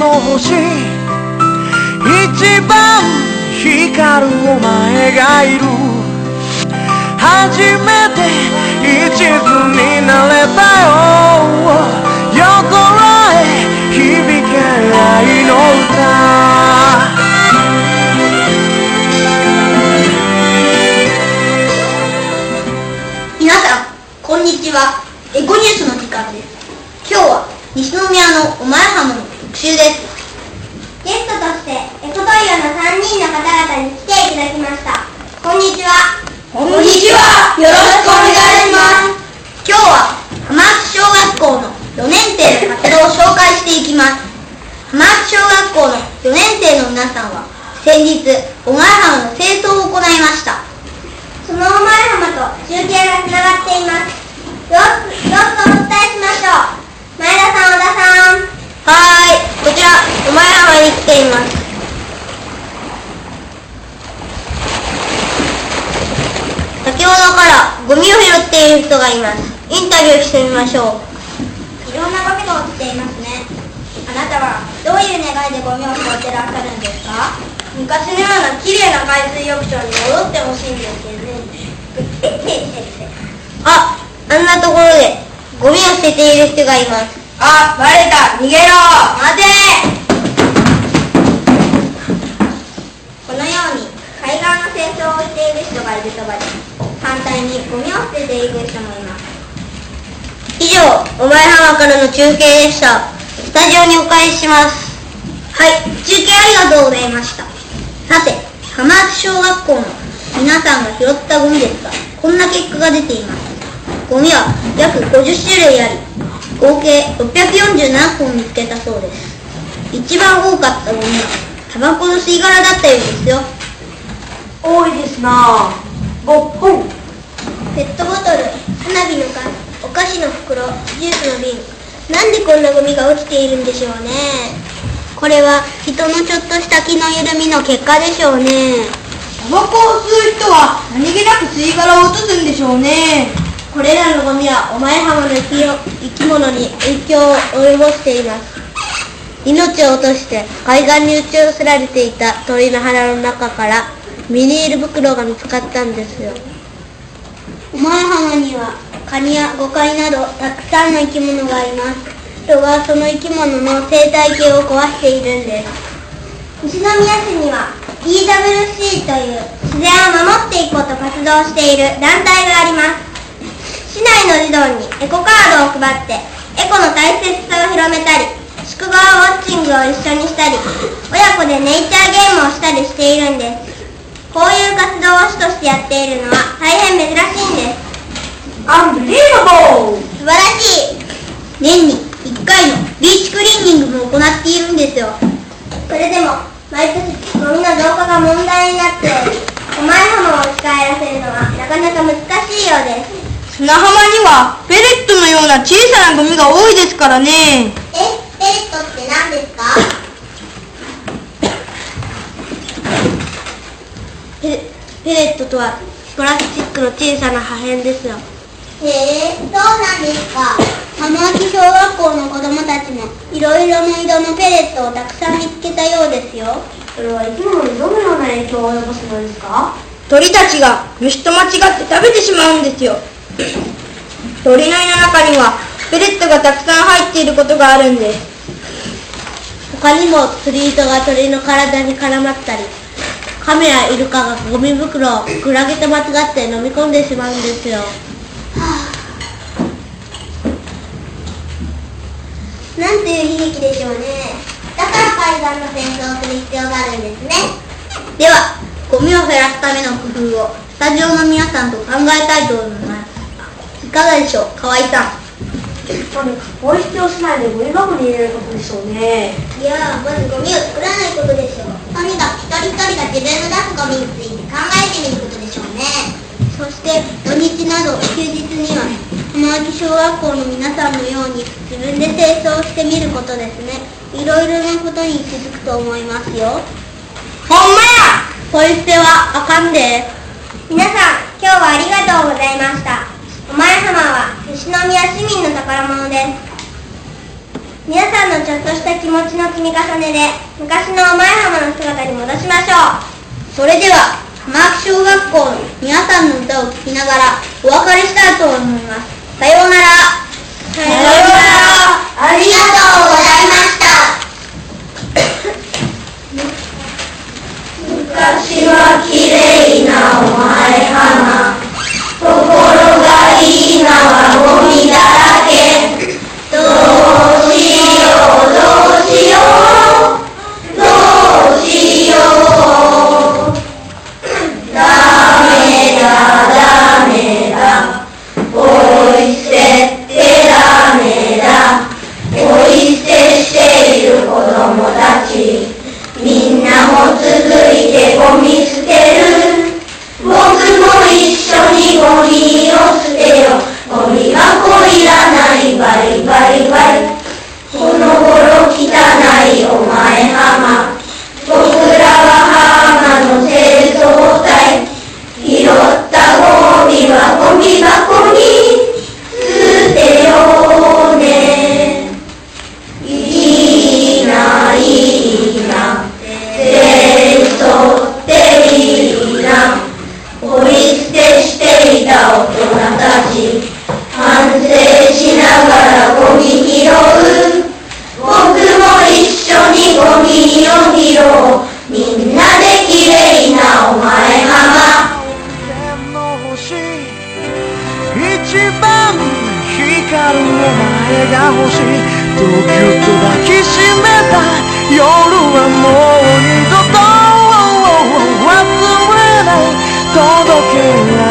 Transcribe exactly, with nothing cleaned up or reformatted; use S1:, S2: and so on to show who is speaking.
S1: の星、一番光るお前がいる。初めて一途になれたよ。横らへ響け愛の歌。
S2: 皆さんこんにちは。エコニュースの時間です。今日は西宮のお前浜の特集です。ゲストとしてエコトリオのさんにんの方々に来ていただきました。こんにちは。
S3: こんにちは。よろしくお願いします。
S2: 今日は浜松小学校のよねん生の活動を紹介していきます。浜松小学校のよねん生の皆さんは先日お前浜の清掃を行いました。そのお前浜と中継がつながっています。よろしくお伝えしましょう。前田さん、小田さん。はーい、こちらお前浜に来ています。先ほどからゴミを拾っている人がいます。インタビューしてみましょう。いろんなゴミが落ちていますね。あなたはどういう願いでゴミを拾ってらっしゃるんですか？昔のような綺麗な海水浴場に戻ってほしいんですけどね。あ、あんなところでゴミを捨てている人がいます。
S3: あ、バレた。逃げろ。
S2: 待て。このように海岸の清掃をしている人がいるそばで、反対にゴミを捨てている人もいます。以上、お前浜からの中継でした。スタジオにお返しします。はい、中継ありがとうございました。さて、浜松小学校の皆さんが拾ったゴミですが、こんな結果が出ています。ゴミは約ごじゅっしゅるいあり、合計ろっぴゃくよんじゅうななこを見つけたそうです。一番多かったゴミはタバコの吸い殻だったようですよ。
S3: 多いですな。ごほん。
S2: ペットボトル、花火の缶、お菓子の袋、ジュースの瓶、なんでこんなゴミが落ちているんでしょうね。これは人のちょっとした気の緩みの結果でしょうね。
S3: タバコを吸う人は何気なく吸い殻を落とすんでしょうね。
S2: これらのゴミはお前浜の生きよ生き物に影響を及ぼしています。命を落として海岸に打ち寄せられていた鳥の腹の中からビニール袋が見つかったんですよ。お前浜にはカニやゴカイなどたくさんの生き物がいます。人がその生き物の生態系を壊しているんです。西宮市には イーダブリューシー という自然を守っていこうと活動している団体があります。市内の児童にエコカードを配ってエコの大切さを広めたり、宿川ウォッチングを一緒にしたり、親子でネイチャーゲームをしたりしているんです。こういう活動を市としてやっているのは大変珍しいんです。
S3: アンビリーバボー。
S2: 素晴らしい。年にいっかいのビーチクリーニングも行っているんですよ。それでも毎年ゴミの増加が問題になっており、お前浜を使えらせるのはなかなか難しいようです。
S3: 砂浜にはペレットのような小さなゴミが多いですからね。
S2: え、ペレットって何ですか？ペ, ペレットとはプラスチックの小さな破片ですよ。へえ、そうなんですか。浜松小学校の子どもたちもいろいろな色のペレットをたくさん見つけたようですよ。
S3: それは生き物にどのような影響を及ぼすのですか？鳥たちが虫と間違って食べてしまうんですよ。鳥の胃の中にはペレットがたくさん入っていることがあるんです。
S2: 他にも釣り糸が鳥の体に絡まったり、カメやイルカがゴミ袋をクラゲと間違って飲み込んでしまうんですよ。はあ、なんていう悲劇でしょうね。だから海岸の清掃をする必要があるんですね。ではゴミを減らすための工夫をスタジオの皆さんと考えたいと思います。いかがでしょう、河合さん。
S3: ポイ捨てをしないでゴミ箱に入れることでしょうね。
S2: いやまずゴミを作らないことでしょう。とにかく一人一人が自分の出すゴミについて考えてみることでしょうね。そして土日など休日には浜松小学校の皆さんのように自分で清掃してみることですね。いろいろなことに気づくと思いますよ。
S3: ほんまや。
S2: ポイ捨てはあかんで。皆さん今日はありがとうございました。お前浜は西宮市民の宝物です。 皆さんのちょっとした気持ちの積み重ねで昔のお前浜の姿に戻しましょう。
S3: それでは浜秋小学校の皆さんの歌を聴きながらお別れしたいと思います。さようなら。
S2: さようなら。
S3: ありがとうございました。昔は綺麗なお前浜、ところが今はゴミだらけ。どうしようどうしようどうしよう。ダメだダメだ、ポイ捨てってダメだ。ポイ捨てしている子供たち、みんなも続いてゴミ捨てる。僕も一緒にゴミを捨てよ。ゴミ箱いらないバリバリバリ。この頃汚いお前浜、僕らは浜の清掃隊。拾ったゴミはゴミ箱に捨てようね。いいないいな、清掃っていいな。ポイ捨てしていた大人たち、反省しながらゴミ拾う。僕も一緒にゴミを拾おう。みんなできれいなお前浜。
S1: 天の星、一番光るお前が欲しい。とぎゅっと抱きしめた夜はもう二度と忘れない。届け